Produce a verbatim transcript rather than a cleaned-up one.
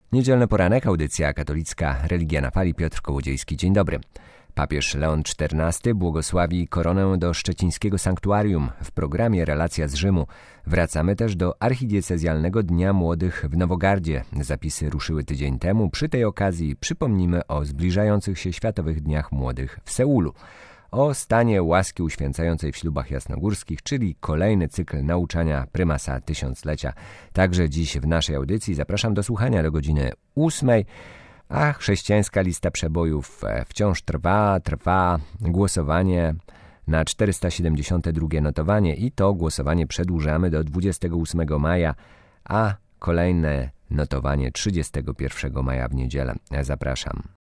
Niedzielny poranek, audycja katolicka Religia na Fali, Piotr Kołodziejski. Dzień dobry. Papież Leon czternasty błogosławi koronę do szczecińskiego sanktuarium. W programie Relacja z Rzymu wracamy też do archidiecezjalnego Dnia Młodych w Nowogardzie. Zapisy ruszyły tydzień temu. Przy tej okazji przypomnimy o zbliżających się Światowych Dniach Młodych w Seulu. O stanie łaski uświęcającej w ślubach jasnogórskich, czyli kolejny cykl nauczania prymasa tysiąclecia. Także dziś w naszej audycji zapraszam do słuchania do godziny ósmej, a chrześcijańska lista przebojów wciąż trwa, trwa głosowanie na czterysta siedemdziesiąte drugie notowanie i to głosowanie przedłużamy do dwudziestego ósmego maja, a kolejne notowanie trzydziestego pierwszego maja w niedzielę. Zapraszam.